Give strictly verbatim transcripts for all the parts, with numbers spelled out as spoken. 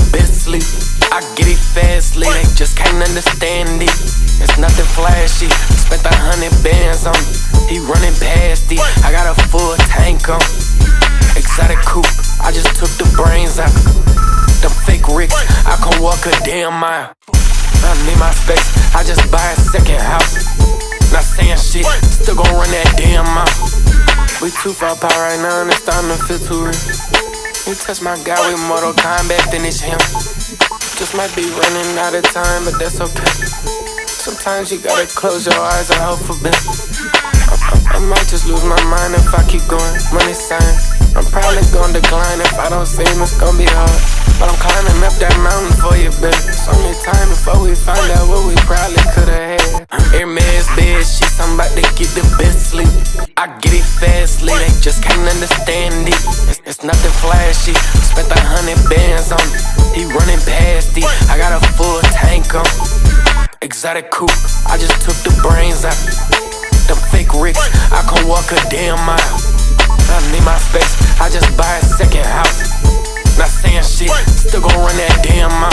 best sleep. I get it fastly, they just can't understand it. It's nothing flashy, spent a hundred bands on it. He running past it, I got a full tank on. Exotic coupe, I just took the brains out. Them fake ricks, I can walk a damn mile. I need my space, I just buy a second house. Not saying shit, still gon' run that damn mouth. We too far apart right now and it's starting to feel too real. You touch my guy with Mortal Kombat, finish him. Just might be running out of time, but that's okay. Sometimes you gotta close your eyes and hope for better. I, I, I might just lose my mind if I keep going. Money signs, I'm probably gonna decline if I don't see him, it's gonna be hard. But I'm climbing up that mountain for you, baby. It's only time before we find out what we probably could've had. Hermes bed, she something about to get the best sleep. I get it fastly, they just can't understand it. It's, it's nothing flashy, spent a hundred bands on it. He running past it, I got a full tank on. Exotic coupe, I just took the brains out. Them fake ricks, I can walk a damn mile. I need my space, I just buy a second house. Not saying shit, still gon' run that damn mouth.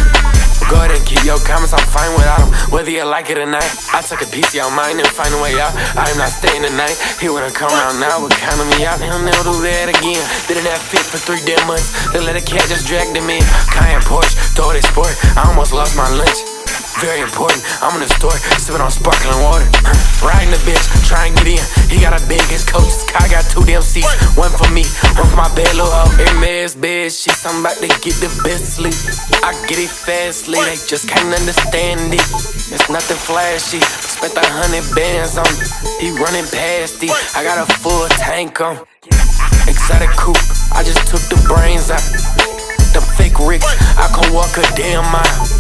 Go ahead and keep your comments, I'm fine without them, whether you like it or not. I took a piece of your mind and find a way out. I'm not staying tonight, he wouldn't come around now, but counting me out. He'll never do that again. Didn't have fit for three damn months, they let a cat just drag them in. Cayenne Porsche, throw it sport, I almost lost my lunch. Very important, I'm in the store, sipping on sparkling water. Riding the bitch, try and get in. He got a big, his coach's car got two damn seats. One for me, one for my bad little hoe. Hermes bed, she something about to get the best sleep. I get it fastly, they just can't understand it. It's nothing flashy, spent a hundred bands on it. He running past it, I got a full tank on. Exotic coupe, I just took the brains out. Them fake ricks, I can walk a damn mile.